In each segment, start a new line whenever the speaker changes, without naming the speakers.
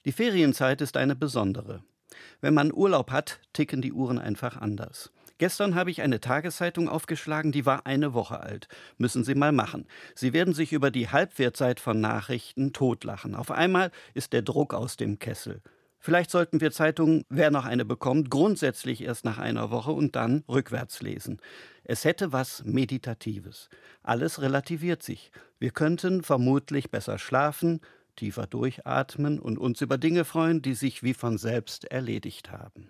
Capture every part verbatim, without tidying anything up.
Die Ferienzeit ist eine besondere. Wenn man Urlaub hat, ticken die Uhren einfach anders. Gestern habe ich eine Tageszeitung aufgeschlagen, die war eine Woche alt. Müssen Sie mal machen. Sie werden sich über die Halbwertzeit von Nachrichten totlachen. Auf einmal ist der Druck aus dem Kessel. Vielleicht sollten wir Zeitungen, wer noch eine bekommt, grundsätzlich erst nach einer Woche und dann rückwärts lesen. Es hätte was Meditatives. Alles relativiert sich. Wir könnten vermutlich besser schlafen, tiefer durchatmen und uns über Dinge freuen, die sich wie von selbst erledigt haben.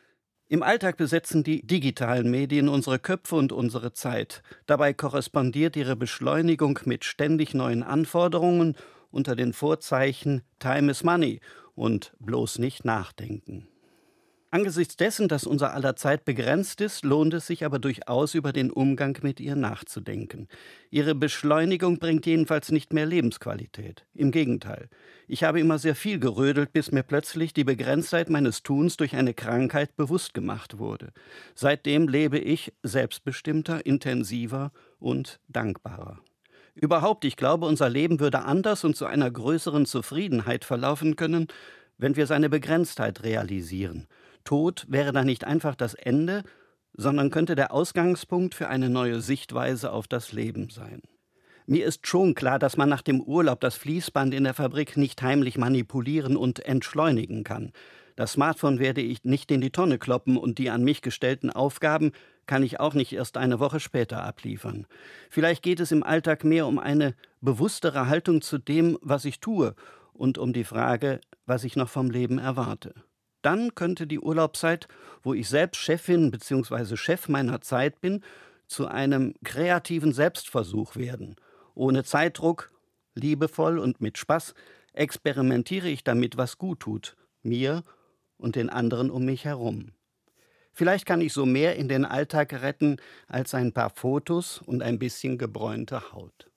Im Alltag besetzen die digitalen Medien unsere Köpfe und unsere Zeit. Dabei korrespondiert ihre Beschleunigung mit ständig neuen Anforderungen unter den Vorzeichen Time is Money und bloß nicht nachdenken. Angesichts dessen, dass unser aller Zeit begrenzt ist, lohnt es sich aber durchaus, über den Umgang mit ihr nachzudenken. Ihre Beschleunigung bringt jedenfalls nicht mehr Lebensqualität. Im Gegenteil. Ich habe immer sehr viel gerödelt, bis mir plötzlich die Begrenztheit meines Tuns durch eine Krankheit bewusst gemacht wurde. Seitdem lebe ich selbstbestimmter, intensiver und dankbarer. Überhaupt, ich glaube, unser Leben würde anders und zu einer größeren Zufriedenheit verlaufen können, wenn wir seine Begrenztheit realisieren. Tod wäre dann nicht einfach das Ende, sondern könnte der Ausgangspunkt für eine neue Sichtweise auf das Leben sein. Mir ist schon klar, dass man nach dem Urlaub das Fließband in der Fabrik nicht heimlich manipulieren und entschleunigen kann. Das Smartphone werde ich nicht in die Tonne kloppen und die an mich gestellten Aufgaben kann ich auch nicht erst eine Woche später abliefern. Vielleicht geht es im Alltag mehr um eine bewusstere Haltung zu dem, was ich tue und um die Frage, was ich noch vom Leben erwarte. Dann könnte die Urlaubszeit, wo ich selbst Chefin bzw. Chef meiner Zeit bin, zu einem kreativen Selbstversuch werden. Ohne Zeitdruck, liebevoll und mit Spaß experimentiere ich damit, was gut tut, mir und den anderen um mich herum. Vielleicht kann ich so mehr in den Alltag retten als ein paar Fotos und ein bisschen gebräunte Haut.